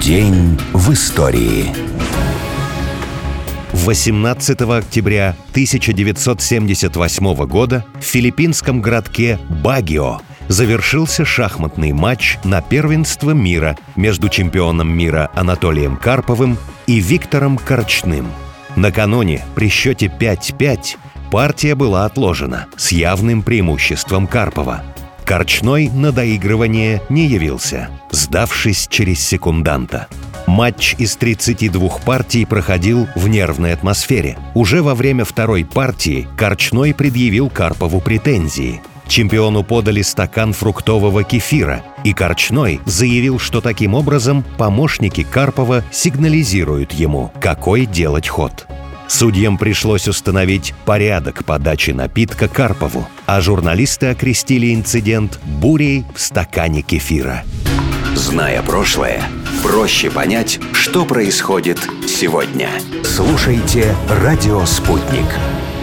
День в истории. 18 октября 1978 года в филиппинском городке Багио завершился шахматный матч на первенство мира между чемпионом мира Анатолием Карповым и Виктором Корчным. Накануне при счете 5-5 партия была отложена с явным преимуществом Карпова. Корчной на доигрывание не явился, сдавшись через секунданта. Матч из 32 партий проходил в нервной атмосфере. Уже во время второй партии Корчной предъявил Карпову претензии. Чемпиону подали стакан фруктового кефира, и Корчной заявил, что таким образом помощники Карпова сигнализируют ему, какой делать ход. Судьям пришлось установить порядок подачи напитка Карпову, а журналисты окрестили инцидент бурей в стакане кефира. Зная прошлое, проще понять, что происходит сегодня. Слушайте «Радио Спутник».